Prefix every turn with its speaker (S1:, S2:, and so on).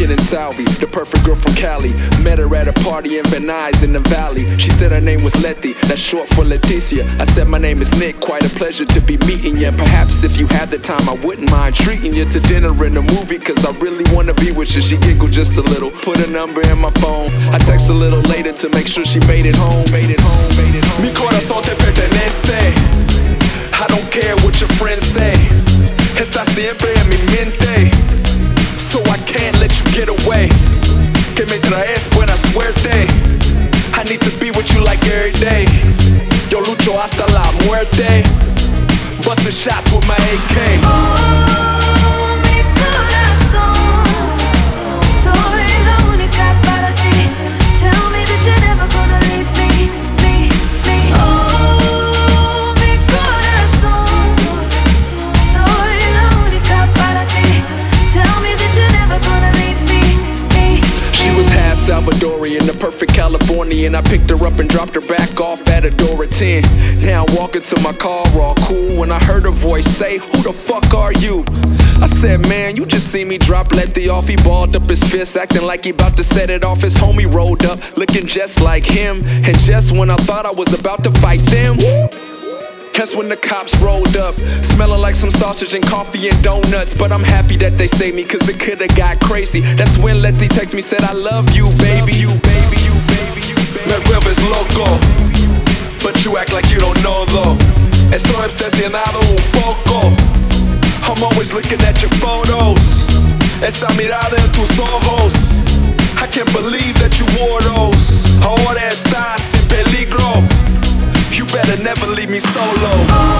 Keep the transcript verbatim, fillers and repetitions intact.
S1: Dominican and Salvi, the perfect girl from Cali. Met her at a party in Van Nuys in the valley. She said her name was Letty, that's short for Leticia. I said my name is Nick, quite a pleasure to be meeting ya. Perhaps if you had the time I wouldn't mind treating you to dinner and a movie, cause I really wanna be with you. She giggled just a little, put a number in my phone. I text a little later to make sure she made it home. Made it home, made it home. Mi corazón te pertenece, I don't care what your friends say. Estás siempre en mi mente, so I can't let you get away. Que me traes buena suerte, I need to be with you like every day. Yo lucho hasta la muerte, busting shots with my A K.
S2: Oh, mi corazón, soy la única para ti. Tell me that you're never gonna leave me, me, me. Oh, mi corazón, soy la única para ti. Tell me that you're never gonna leave me, me, me.
S1: She was half Salvadorian, the perfect Californian. I picked her up and dropped her back off at Adora ten. Now I'm walking to my car all cool when I heard her voice say, who the fuck are you? I said, man, you just see me drop Letty off. He balled up his fist, acting like he about to set it off. His homie rolled up, looking just like him. And just when I thought I was about to fight them, that's when the cops rolled up, smelling like some sausage and coffee and donuts. But I'm happy that they saved me, cause it could've got crazy. That's when Letty texted me, said I love you, baby. You, baby, you, baby, you, baby. Me vuelves loco, but you act like you don't know though. Estoy obsesionado un poco, I'm always looking at your photos. Esa mirada en tus ojos, I can't believe that you wore those. Ahora estás en peligro, you better never leave me solo.